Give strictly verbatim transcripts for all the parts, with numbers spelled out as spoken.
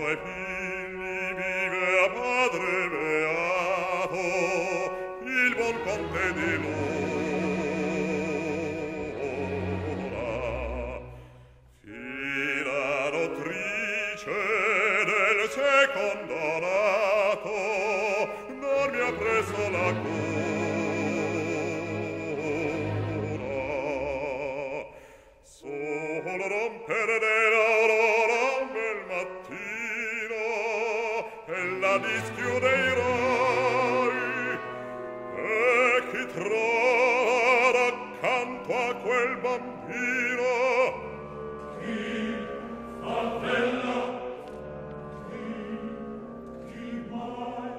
due figli vive a padre beato, il buon conte di Luna. Fila nottrice del secondo nato, non mi ha preso la cura. Solo rompere dell'aurora un bel mattino e la dischiude i rai, e chi trova accanto a quel bambino chi fa bella, chi, chi mai?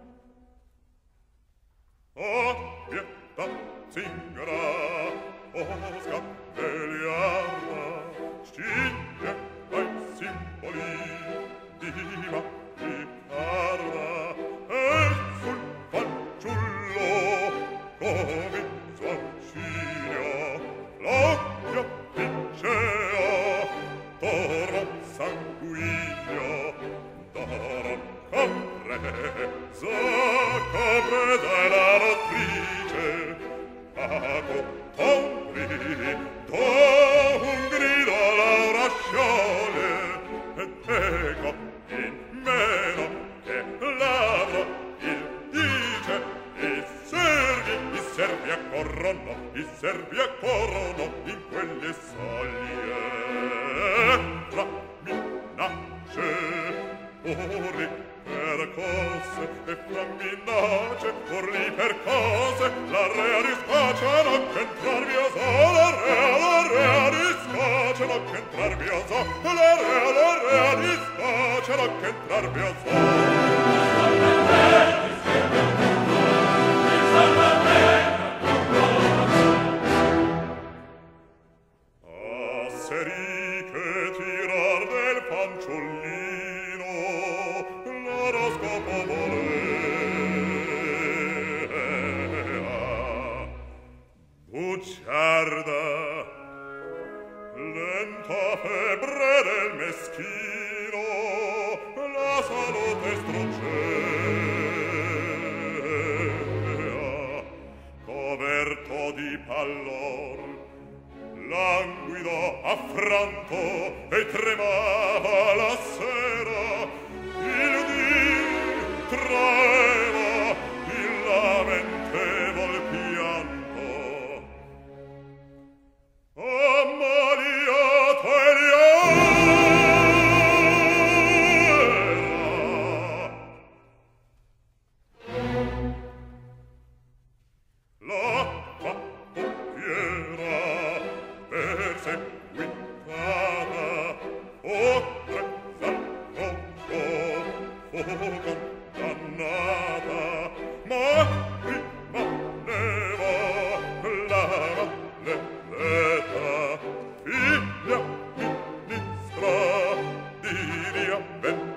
Oh, pietà, zingara, oh, scappeliana, sciglie ai simboli di Maricarda, e sul fanciullo cominciò a ciglio l'occhio piccea, d'oro sanguigno, d'oro compresa, compresa è la nottrice, pago tombri, do un grido all'aura sciole, e ecco in meno che ladro il dice, i servi, i servi accorrono, i servi accorrono in quelle soglie. Tra minacce, urli percosse, e fra minacce, urli percosse, la rea riscacciano che entrar via so, la rea, la rea riscacciano che entrar via so, la rea, la rea riscacciano che entrar via so. Asseriche tirar del fanciullino l'oroscopo volea. Bugiarda, lenta febbre del meschino, la salute struggea. Coverto di pallor, languido, affranto, e tremava la sera, il dì traeva il lamentevol pianto. Ammaliato Eliera, la pappiera perseguitata, oltre salvo, fu condannata, ma rimaneva la Valletta, figlia ministra di Diabetta.